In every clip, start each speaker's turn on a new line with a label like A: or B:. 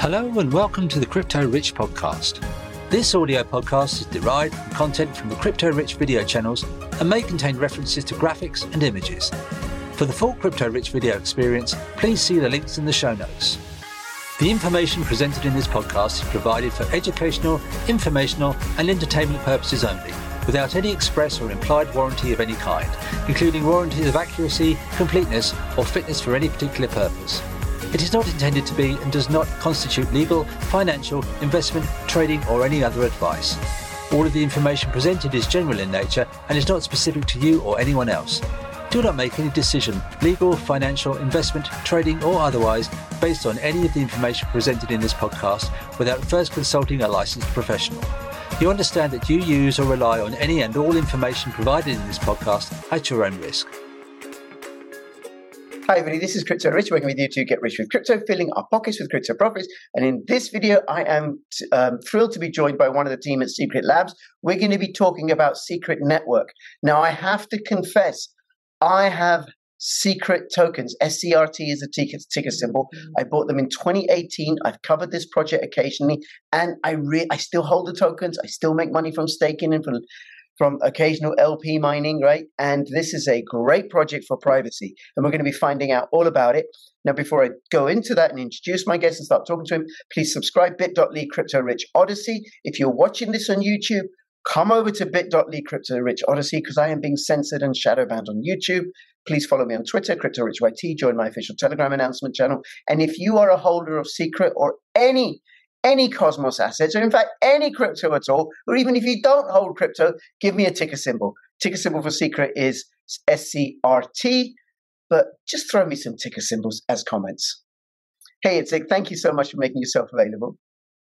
A: Hello and welcome to the Crypto Rich podcast. This audio podcast is derived from content from the Crypto Rich video channels and may contain references to graphics and images. For the full Crypto Rich video experience, please see the links in the show notes. The information presented in this podcast is provided for educational, informational and entertainment purposes only, without any express or implied warranty of any kind, including warranties of accuracy, completeness or fitness for any particular purpose. It is not intended to be and does not constitute legal, financial, investment, trading or any other advice. All of the information presented is general in nature and is not specific to you or anyone else. Do not make any decision, legal, financial, investment, trading or otherwise, based on any of the information presented in this podcast without first consulting a licensed professional. You understand that you use or rely on any and all information provided in this podcast at your own risk.
B: Hi everybody, this is Crypto Rich, working with you to get rich with crypto, filling our pockets with crypto profits. And in this video, I am thrilled to be joined by one of the team at Secret Labs. We're going to be talking about Secret Network. Now, I have to confess, I have Secret tokens. SCRT is a ticker symbol. I bought them in 2018. I've covered this project occasionally, and I still hold the tokens. I still make money from staking and from occasional LP mining, right? And this is a great project for privacy. And we're going to be finding out all about it. Now, before I go into that and introduce my guest and start talking to him, please subscribe bit.ly Crypto Rich Odyssey. If you're watching this on YouTube, come over to bit.ly Crypto Rich Odyssey because I am being censored and shadow banned on YouTube. Please follow me on Twitter, Crypto Rich YT, join my official Telegram announcement channel. And if you are a holder of Secret or any Cosmos assets, or in fact, any crypto at all, or even if you don't hold crypto, give me a ticker symbol. Ticker symbol for Secret is SCRT, but just throw me some ticker symbols as comments. Hey, Itzik, thank you so much for making yourself available.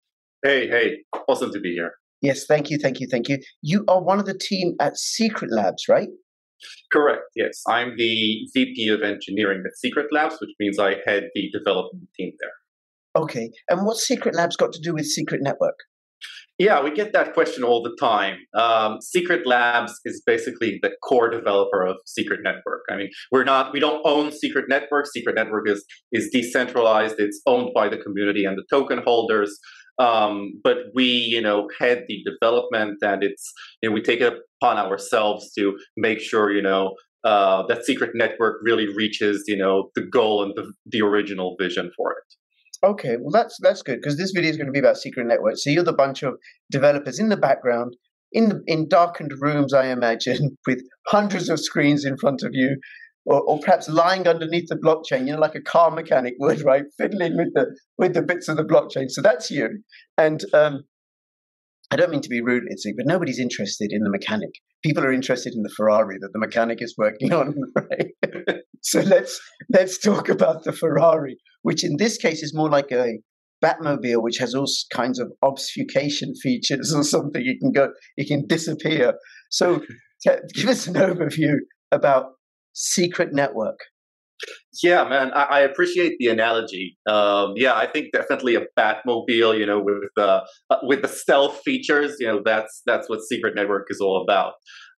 C: Hey, awesome to be here.
B: Yes, thank you. You are one of the team at Secret Labs, right?
C: Correct, yes. I'm the VP of Engineering at Secret Labs, which means I head the development team there.
B: Okay, and what's Secret Labs got to do with Secret Network?
C: Yeah, we get that question all the time. Secret Labs is basically the core developer of Secret Network. I mean, we don't own Secret Network. Secret Network is decentralized. It's owned by the community and the token holders. But we, head the development, and we take it upon ourselves to make sure, that Secret Network really reaches, the goal and the original vision for it.
B: Okay, well that's good because this video is going to be about Secret Network. So you're the bunch of developers in the background, in darkened rooms, I imagine, with hundreds of screens in front of you, or perhaps lying underneath the blockchain, like a car mechanic would, right, fiddling with the bits of the blockchain. So that's you. And I don't mean to be rude, Itzik, but nobody's interested in the mechanic. People are interested in the Ferrari that the mechanic is working on, right? So let's talk about the Ferrari, which in this case is more like a Batmobile, which has all kinds of obfuscation features or something. It can disappear. So give us an overview about Secret Network.
C: Yeah, man, I appreciate the analogy. I think definitely a Batmobile, with the stealth features, that's what Secret Network is all about.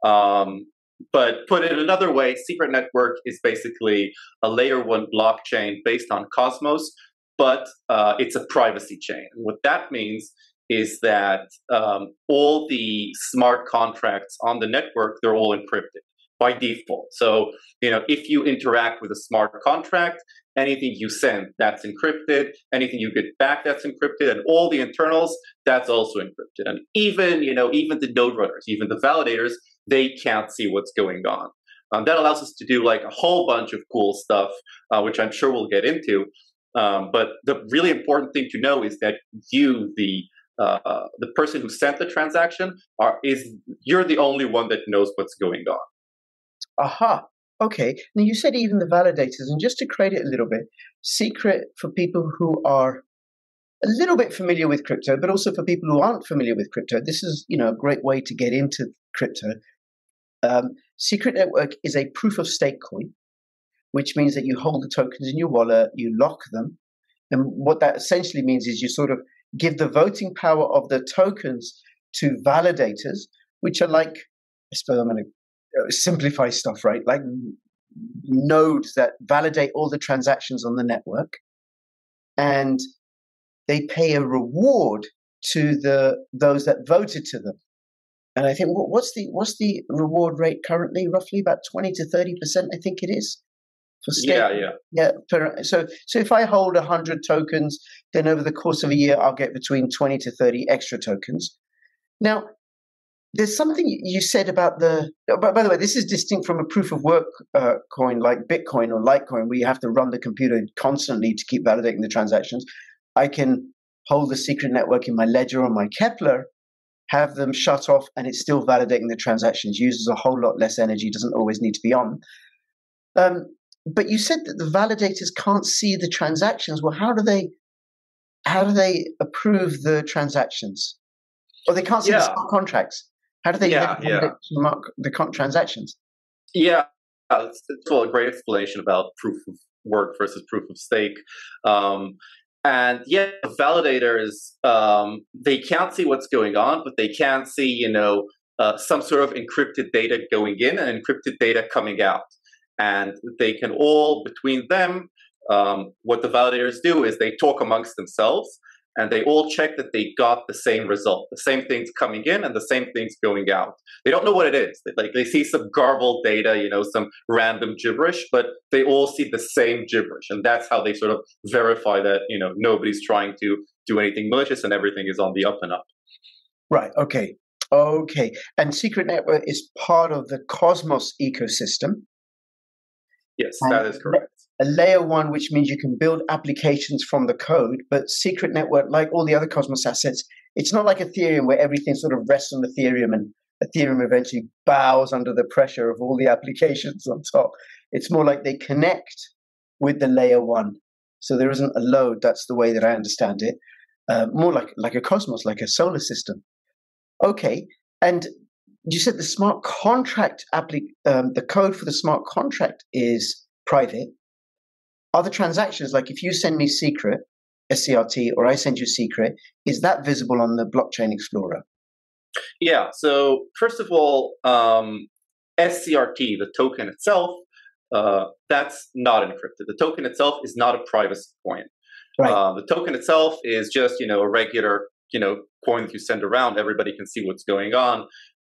C: But put it another way, Secret Network is basically a layer 1 blockchain based on Cosmos, but it's a privacy chain. And what that means is that all the smart contracts on the network, they're all encrypted by default. So, if you interact with a smart contract, anything you send, that's encrypted. Anything you get back, that's encrypted. And all the internals, that's also encrypted. And even the node runners, even the validators, they can't see what's going on. That allows us to do like a whole bunch of cool stuff, which I'm sure we'll get into. But the really important thing to know is that you, the person who sent the transaction, you're the only one that knows what's going on.
B: Aha. Okay. Now you said even the validators, and just to create it a little bit, Secret, for people who are a little bit familiar with crypto, but also for people who aren't familiar with crypto, this is a great way to get into crypto. Secret Network is a proof of stake coin, which means that you hold the tokens in your wallet, you lock them, and what that essentially means is you sort of give the voting power of the tokens to validators, which are like, I suppose I'm going to simplify stuff, right? Like nodes that validate all the transactions on the network. And they pay a reward to those that voted to them. And I think what's the reward rate currently? Roughly about 20 to 30%, I think it is. For yeah. So if I hold 100 tokens, then over the course of a year, I'll get between 20 to 30 extra tokens. Now, there's something you said about by the way, this is distinct from a proof of work coin like Bitcoin or Litecoin, where you have to run the computer constantly to keep validating the transactions. I can hold the secret network in my Ledger or my Kepler, have them shut off, and it's still validating the transactions. Uses a whole lot less energy, doesn't always need to be on. But you said that the validators can't see the transactions. Well, how do they approve the transactions? Or they can't see the smart contracts. How do they mark the transactions?
C: Yeah, it's a great explanation about proof of work versus proof of stake. And yeah, validators, they can't see what's going on, but they can see, some sort of encrypted data going in and encrypted data coming out. And they can all, between them, what the validators do is they talk amongst themselves, and they all check that they got the same result, the same things coming in and the same things going out. They don't know what it is. They see some garbled data, some random gibberish, but they all see the same gibberish. And that's how they sort of verify that, nobody's trying to do anything malicious and everything is on the up and up.
B: Right. Okay. And Secret Network is part of the Cosmos ecosystem.
C: Yes, that is correct.
B: A layer 1, which means you can build applications from the code, but Secret Network, like all the other Cosmos assets, it's not like Ethereum where everything sort of rests on Ethereum and Ethereum eventually bows under the pressure of all the applications on top. It's more like they connect with the layer 1. So there isn't a load. That's the way that I understand it. More like a Cosmos, like a solar system. Okay. And you said the smart contract the code for the smart contract is private. Are the transactions, like if you send me secret, SCRT, or I send you secret, is that visible on the Blockchain Explorer?
C: Yeah. So first of all, SCRT, the token itself, that's not encrypted. The token itself is not a privacy coin. Right. The token itself is just, a regular, coin that you send around. Everybody can see what's going on.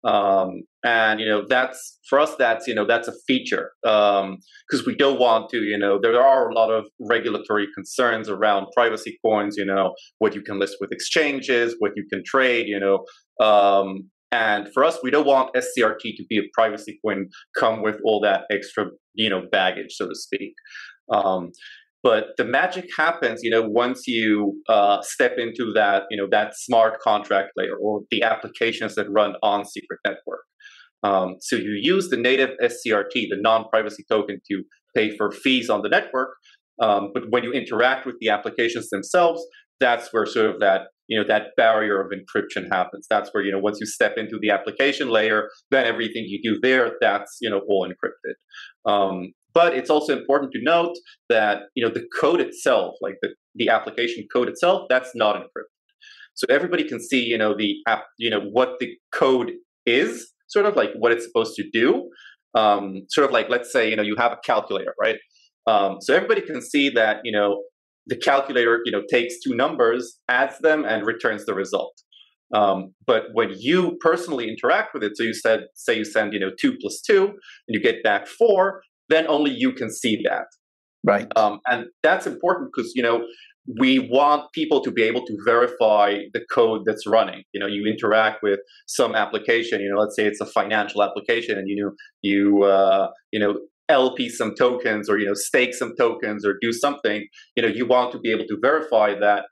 C: And that's for us, that's a feature, because we don't want to, there are a lot of regulatory concerns around privacy coins, what you can list with exchanges, what you can trade, and for us, we don't want SCRT to be a privacy coin, come with all that extra, baggage, so to speak. But the magic happens, once you step into that, that smart contract layer or the applications that run on Secret Network. So you use the native SCRT, the non-privacy token, to pay for fees on the network. But when you interact with the applications themselves, that's where sort of that, that barrier of encryption happens. That's where, once you step into the application layer, then everything you do there, that's, all encrypted. But it's also important to note that, the code itself, like the application code itself, that's not encrypted. So everybody can see, the app, what the code is, sort of like what it's supposed to do. Sort of like, let's say, you have a calculator, right? So everybody can see that, the calculator, takes two numbers, adds them, and returns the result. But when you personally interact with it, so say you send, 2 + 2, and you get back 4, then only you can see that.
B: Right.
C: And that's important because, we want people to be able to verify the code that's running. You interact with some application, let's say it's a financial application, and, you LP some tokens or, stake some tokens or do something, you want to be able to verify that,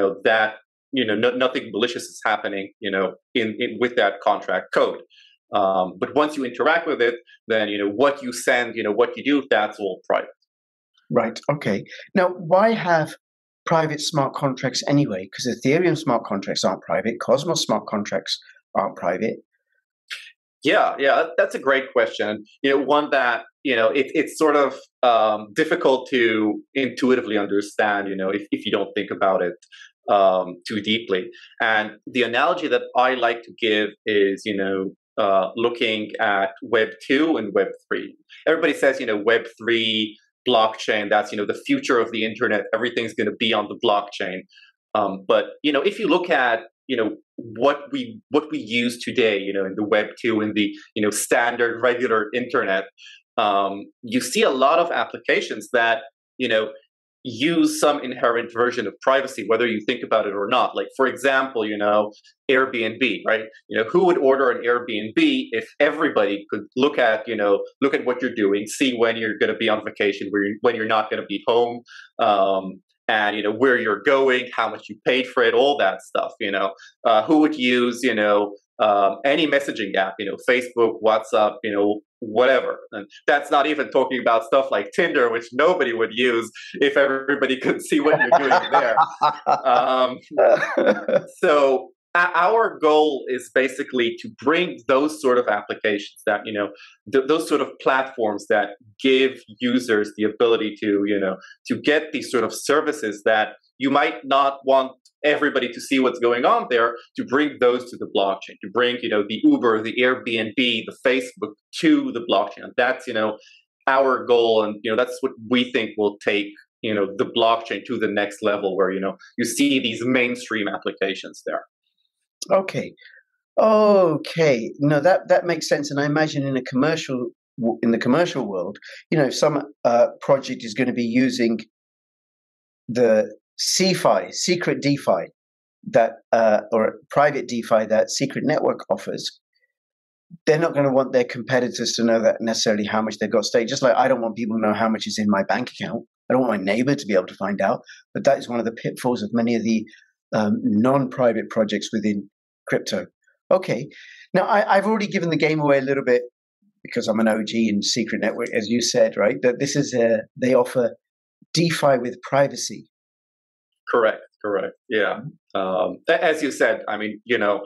C: nothing malicious is happening, with that contract code. But once you interact with it, then, what you send, what you do, that's all private.
B: Right. Okay. Now, why have private smart contracts anyway? Because Ethereum smart contracts aren't private. Cosmos smart contracts aren't private.
C: Yeah, that's a great question. One that, it's sort of difficult to intuitively understand, if you don't think about it too deeply. And the analogy that I like to give is, looking at Web 2 and Web 3. Everybody says, Web 3 blockchain, that's, the future of the internet. Everything's going to be on the blockchain. But if you look at what we use today, in the Web 2, in the standard regular internet, you see a lot of applications that use some inherent version of privacy, whether you think about it or not. Like, for example, Airbnb, right? Who would order an Airbnb if everybody could look at what you're doing, see when you're going to be on vacation, when you're not going to be home, and where you're going, how much you paid for it, all that stuff. Who would use any messaging app, Facebook, WhatsApp, whatever. And that's not even talking about stuff like Tinder, which nobody would use if everybody could see what you're doing there. So our goal is basically to bring those sort of applications that, those sort of platforms that give users the ability to get these sort of services that you might not want everybody to see what's going on there, to bring those to the blockchain, to bring, the Uber, the Airbnb, the Facebook to the blockchain. And that's, our goal. And, that's what we think will take, the blockchain to the next level where, you see these mainstream applications there.
B: Okay. No, that makes sense. And I imagine in the commercial world, if some project is going to be using the CeFi, secret DeFi, that or private DeFi that Secret Network offers, they're not going to want their competitors to know that necessarily how much they've got staked. Just like I don't want people to know how much is in my bank account. I don't want my neighbor to be able to find out. But that is one of the pitfalls of many of the non-private projects within crypto. Okay. Now, I've already given the game away a little bit because I'm an OG in Secret Network, as you said, right? That this is they offer DeFi with privacy.
C: Correct. Yeah. As you said, I mean,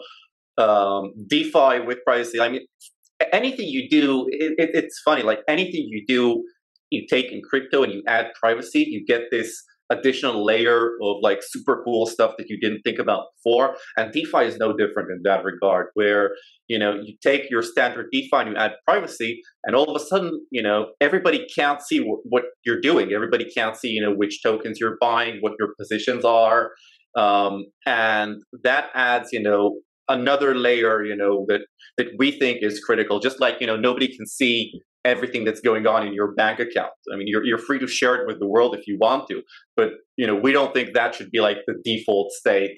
C: DeFi with privacy. I mean, anything you do, it's funny. Like anything you do, you take in crypto and you add privacy, you get this additional layer of like super cool stuff that you didn't think about before. And DeFi is no different in that regard, where you take your standard DeFi and you add privacy, and all of a sudden everybody can't see what you're doing. Everybody can't see which tokens you're buying, what your positions are, and that adds another layer that we think is critical. Just like nobody can see everything that's going on in your bank account. I mean, you're free to share it with the world if you want to, but we don't think that should be like the default state.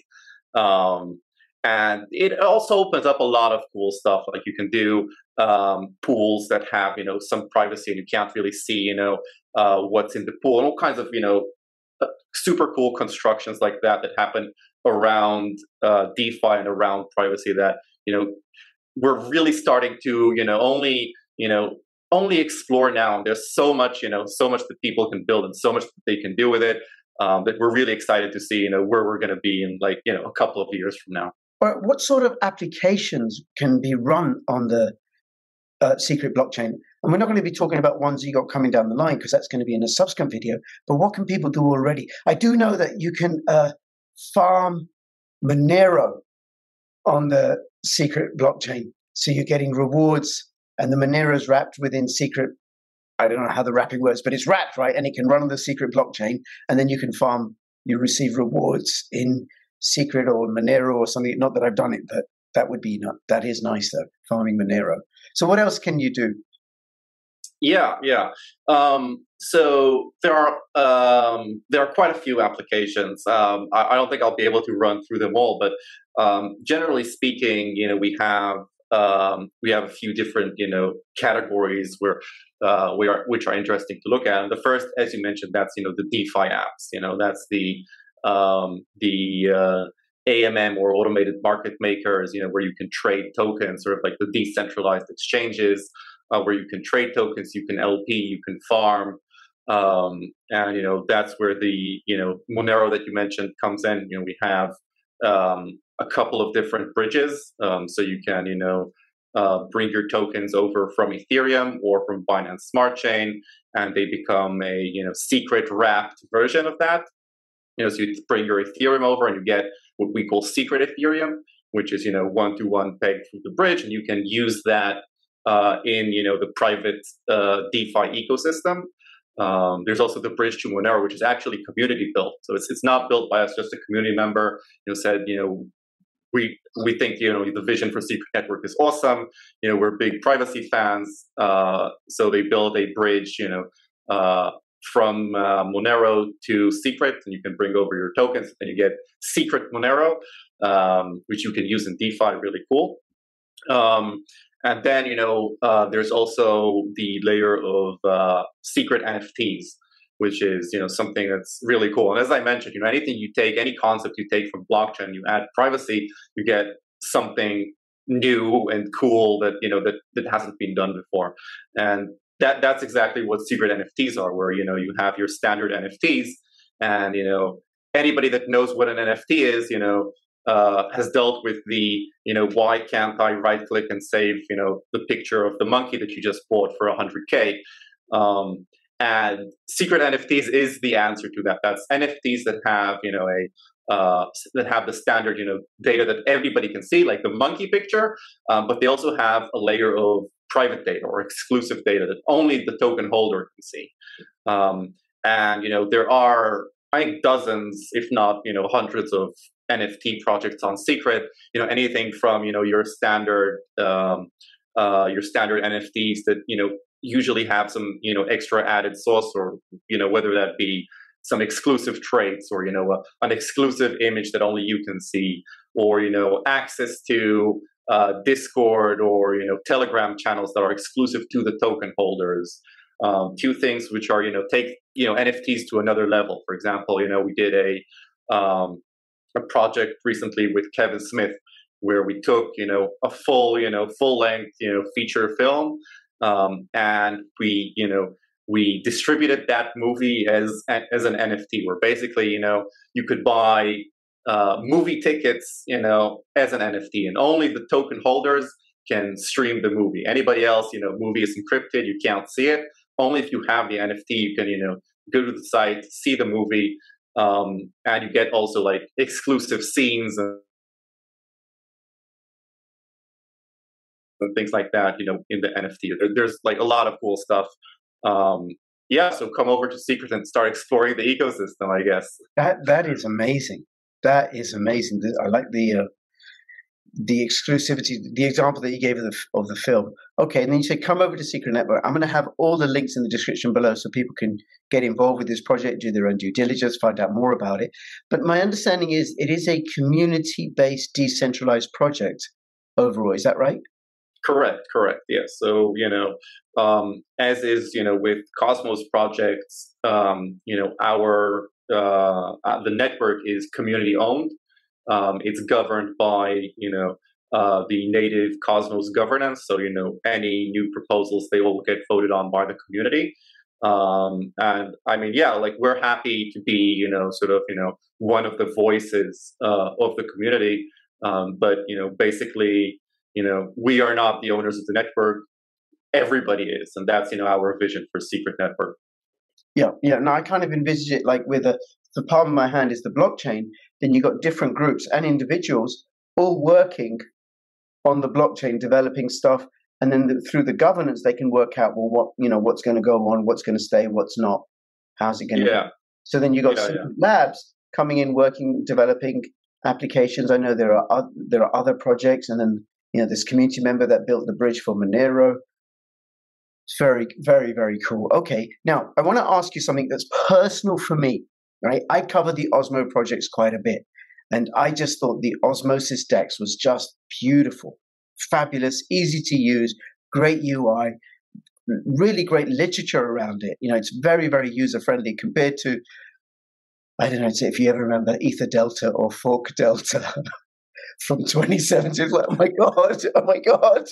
C: And it also opens up a lot of cool stuff. Like you can do pools that have some privacy, and you can't really see what's in the pool, and all kinds of super cool constructions like that happen around DeFi and around privacy that we're really starting to only explore now. And there's so much that people can build and so much that they can do with it, that we're really excited to see where we're going to be in like a couple of years from now.
B: What sort of applications can be run on the Secret blockchain? And we're not going to be talking about ones you got coming down the line because that's going to be in a subsequent video. But what can people do already? I do know that you can farm Monero on the Secret blockchain, so you're getting rewards. And the Monero is wrapped within Secret. I don't know how the wrapping works, but it's wrapped, right? And it can run on the Secret blockchain. And then you can farm, you receive rewards in Secret or Monero or something. Not that I've done it, but that is nice though, farming Monero. So what else can you do?
C: Yeah. So there are quite a few applications. I don't think I'll be able to run through them all, but generally speaking, we have a few different, categories which are interesting to look at. And the first, as you mentioned, that's the DeFi apps. That's the AMM or automated market makers. Where you can trade tokens, sort of like the decentralized exchanges, where you can trade tokens, you can LP, you can farm, and that's where the Monero that you mentioned comes in. We have a couple of different bridges, so you can bring your tokens over from Ethereum or from Binance Smart Chain, and they become a secret wrapped version of that. So you bring your Ethereum over, and you get what we call secret Ethereum, which is one-to-one pegged through the bridge, and you can use that in the private DeFi ecosystem. There's also the bridge to Monero, which is actually community built. So it's not built by us, just a community member, said, we think, the vision for Secret Network is awesome. We're big privacy fans. So they build a bridge, from Monero to Secret, and you can bring over your tokens, and you get Secret Monero, which you can use in DeFi, really cool. And then, there's also the layer of secret NFTs, which is, something that's really cool. And as I mentioned, anything you take, any concept you take from blockchain, you add privacy, you get something new and cool that, that hasn't been done before. And that's exactly what secret NFTs are, where, you have your standard NFTs, and, anybody that knows what an NFT is, has dealt with the, why can't I right click and save, the picture of the monkey that you just bought for 100K. And secret NFTs is the answer to that. That's NFTs that have, that have the standard, data that everybody can see, like the monkey picture, but they also have a layer of private data or exclusive data that only the token holder can see. And, there are, I think, dozens, if not, hundreds of NFT projects on Secret, anything from, your standard NFTs that, usually have some, extra added sauce, or, whether that be some exclusive traits, or, an exclusive image that only you can see, or, access to Discord or, Telegram channels that are exclusive to the token holders. Two things which are, take, NFTs to another level. For example, we did a project recently with Kevin Smith, where we took, a full length, feature film, and we distributed that movie as an NFT, where basically, you could buy movie tickets, as an NFT, and only the token holders can stream the movie. Anybody else, movie is encrypted, you can't see it. Only if you have the NFT, you can, go to the site, see the movie, and you get also like exclusive scenes and things like that, in the NFT. There's like a lot of cool stuff. So come over to Secret and start exploring the ecosystem, I guess.
B: That is amazing. That is amazing. I like the exclusivity, the example that you gave of the film. Okay, and then you say, come over to Secret Network. I'm going to have all the links in the description below so people can get involved with this project, do their own due diligence, find out more about it. But my understanding is it is a community-based, decentralized project overall. Is that right?
C: Correct. Yes. So, as is, with Cosmos projects, our the network is community owned. It's governed by, the native Cosmos governance. So, any new proposals, they all get voted on by the community. And I mean, like we're happy to be, sort of, one of the voices of the community. But, basically, we are not the owners of the network. Everybody is. And that's, our vision for Secret Network.
B: Yeah. Now I kind of envisage it like with the palm of my hand is the blockchain. Then you've got different groups and individuals all working on the blockchain, developing stuff. And then through the governance, they can work out, well, what's going to go on, what's going to stay, what's not, how's it going to go. So then you've got Secret Labs coming in, working, developing applications. I know there are other projects. And then, this community member that built the bridge for Monero. It's very, very, very cool. Okay. Now, I want to ask you something that's personal for me, right? I cover the Osmo projects quite a bit. And I just thought the Osmosis DEX was just beautiful, fabulous, easy to use, great UI, really great literature around it. It's very, very user-friendly compared to, I don't know, if you ever remember Ether Delta or Fork Delta from 2017. Like, oh my God.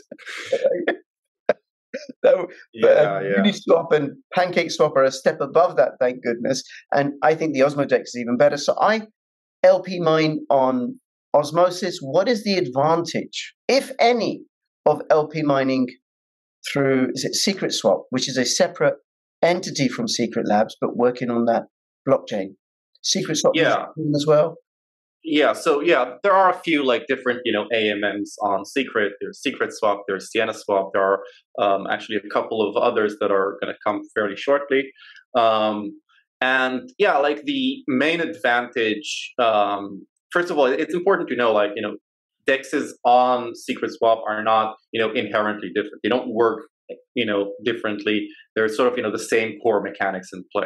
B: Uniswap and PancakeSwap are a step above that, thank goodness. And I think the Osmodex is even better. So I LP mine on Osmosis. What is the advantage, if any, of LP mining through, is it Secret Swap, which is a separate entity from Secret Labs, but working on that blockchain? Secret Swap as well?
C: Yeah, so there are a few like different, AMMs on Secret. There's Secret Swap, there's Sienna Swap. There are actually a couple of others that are going to come fairly shortly. And yeah, like the main advantage, first of all, it's important to know, like, DEXs on Secret Swap are not, inherently different. They don't work, differently. They're sort of, the same core mechanics in play.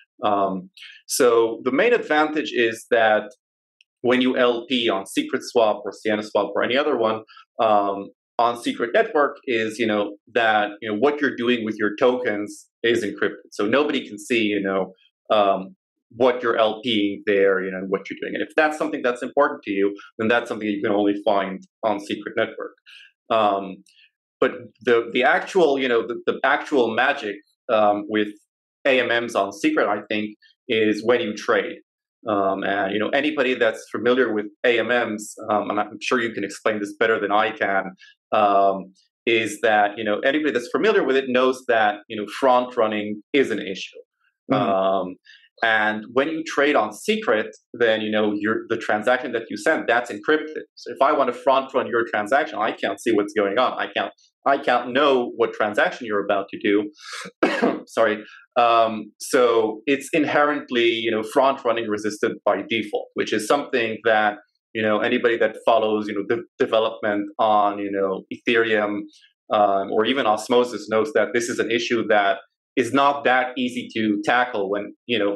C: So the main advantage is that when you LP on Secret Swap or Siena Swap or any other one, on Secret Network is, that, what you're doing with your tokens is encrypted. So nobody can see, what you're LPing there, and what you're doing. And if that's something that's important to you, then that's something you can only find on Secret Network. But the actual, the actual magic with AMMs on Secret, I think, is when you trade. And anybody that's familiar with AMMs, and I'm sure you can explain this better than I can, is that anybody that's familiar with it knows that front running is an issue. And when you trade on Secret, then the transaction that you send, that's encrypted. So if I want to front run your transaction, I can't see what's going on. I can't know what transaction you're about to do. Sorry. So it's inherently front running resisted by default, which is something that anybody that follows the development on Ethereum or even Osmosis knows that this is an issue that is not that easy to tackle when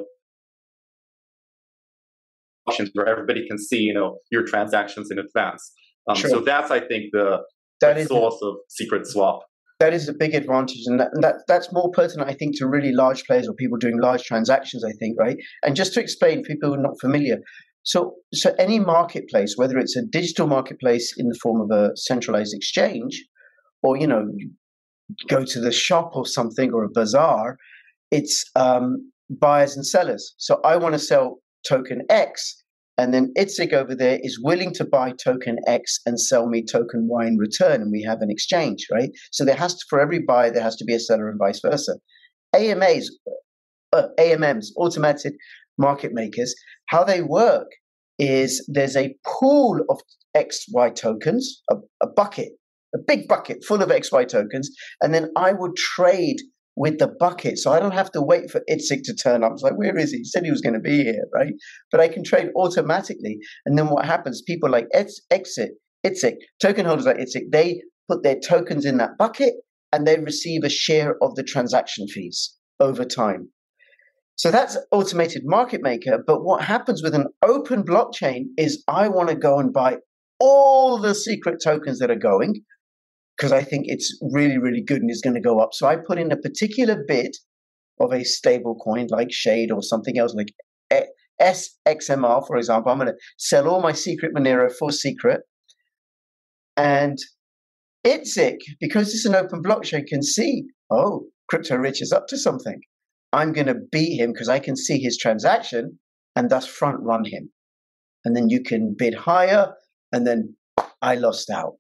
C: where everybody can see your transactions in advance.
B: Sure.
C: So that's, I think, the source of Secret Swap.
B: That is a big advantage, and that's more pertinent, I think, to really large players or people doing large transactions, I think, right? And just to explain, people who are not familiar, so any marketplace, whether it's a digital marketplace in the form of a centralized exchange, or go to the shop or something, or a bazaar, it's buyers and sellers. So I want to sell token X, and then ITSIC over there is willing to buy token X and sell me token Y in return, and we have an exchange, right? So for every buyer, there has to be a seller and vice versa. AMMs, automated market makers, how they work is there's a pool of XY tokens, a bucket, a big bucket full of XY tokens, and then I would trade with the bucket. So I don't have to wait for ITSIC to turn up. It's like, where is he? He said he was going to be here, right? But I can trade automatically. And then what happens, people like ITSIC, token holders like ITSIC, they put their tokens in that bucket and they receive a share of the transaction fees over time. So that's automated market maker. But what happens with an open blockchain is I want to go and buy all the secret tokens that are going, because I think it's really, really good and is going to go up. So I put in a particular bid of a stable coin like Shade or something else like SXMR, for example. I'm going to sell all my secret Monero for secret. And ITSIC, because it's an open blockchain, can see, oh, Crypto Rich is up to something. I'm going to beat him because I can see his transaction and thus front run him. And then you can bid higher, and then I lost out.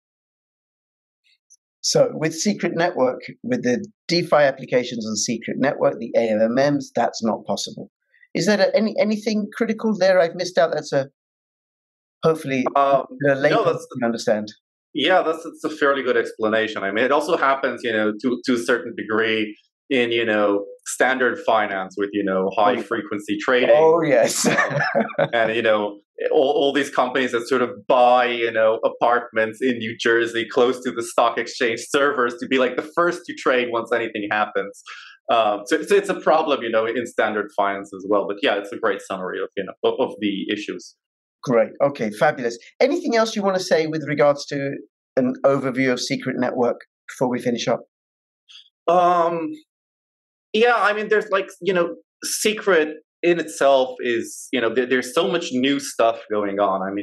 B: So with Secret Network, with the DeFi applications on Secret Network, the AMMs, that's not possible. Is there anything critical there I've missed out? That's hopefully the layperson can understand.
C: Yeah, that's a fairly good explanation. I mean, it also happens, to a certain degree in, standard finance with, high frequency trading.
B: Oh, yes.
C: And, all these companies that sort of buy, apartments in New Jersey close to the stock exchange servers to be like the first to trade once anything happens. So it's a problem, in standard finance as well. But yeah, it's a great summary of, of the issues.
B: Great. Okay, fabulous. Anything else you want to say with regards to an overview of Secret Network before we finish up?
C: Yeah, I mean, there's Secret in itself is, there's so much new stuff going on. I mean,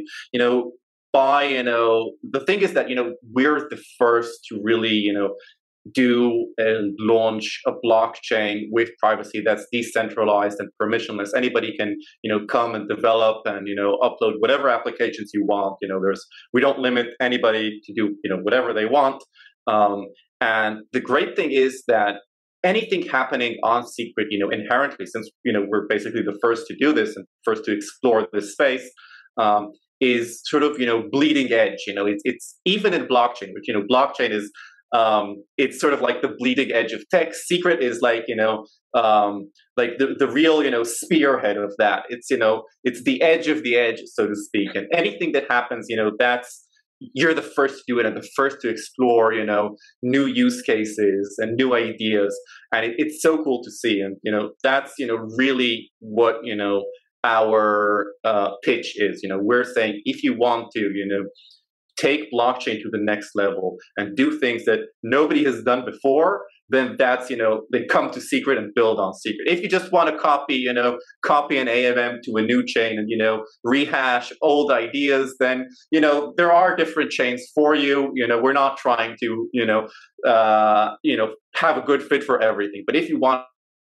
C: the thing is that, we're the first to really, do and launch a blockchain with privacy that's decentralized and permissionless. Anybody can, come and develop and, upload whatever applications you want. We don't limit anybody to do, whatever they want. And the great thing is that anything happening on Secret, inherently, since, we're basically the first to do this and first to explore this space, is sort of, bleeding edge. It's even in blockchain, which, blockchain is it's sort of like the bleeding edge of tech. Secret is like, like the real, spearhead of that. It's, it's the edge of the edge, so to speak. And anything that happens, you're the first to do it and the first to explore, new use cases and new ideas. And it's so cool to see. And, that's, really what, our pitch is. We're saying if you want to, take blockchain to the next level and do things that nobody has done before, then that's, they come to Secret and build on Secret. If you just want to copy an AMM to a new chain and, rehash old ideas, then, there are different chains for you. We're not trying to, have a good fit for everything. But if you want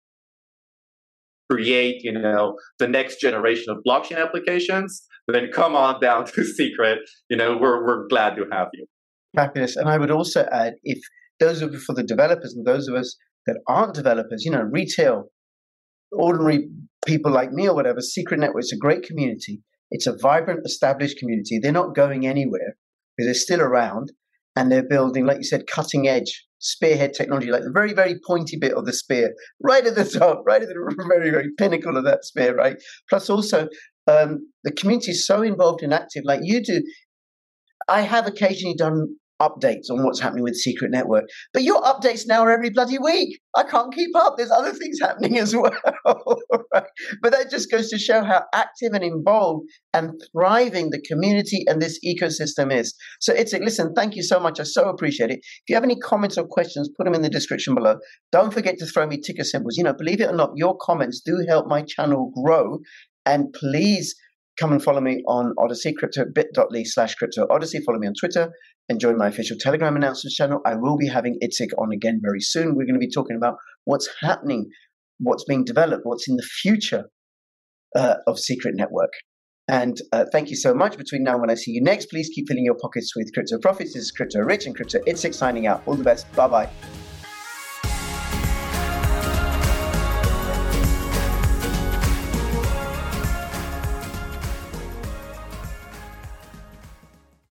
C: to create, the next generation of blockchain applications, then come on down to Secret. We're glad to have you.
B: Fabulous. And I would also add, if those of you for the developers and those of us that aren't developers, retail, ordinary people like me or whatever, Secret Network is a great community. It's a vibrant, established community. They're not going anywhere because they're still around and they're building, like you said, cutting edge, spearhead technology, like the very, very pointy bit of the spear, right at the top, right at the very, very pinnacle of that spear, right? Plus also, the community is so involved and active like you do. I have occasionally done updates on what's happening with Secret Network, but your updates now are every bloody week. I can't keep up. There's other things happening as well. Right? But that just goes to show how active and involved and thriving the community and this ecosystem is. So Itzik, listen, thank you so much. I so appreciate it. If you have any comments or questions, put them in the description below. Don't forget to throw me ticker symbols. Believe it or not, your comments do help my channel grow. And please come and follow me on Odysee, bit.ly/crypto Odysee. Follow me on Twitter and join my official Telegram announcements channel. I will be having Itzik on again very soon. We're going to be talking about what's happening, what's being developed, what's in the future of Secret Network. And thank you so much. Between now and when I see you next, please keep filling your pockets with crypto profits. This is Crypto Rich and Crypto Itzik signing out. All the best. Bye-bye.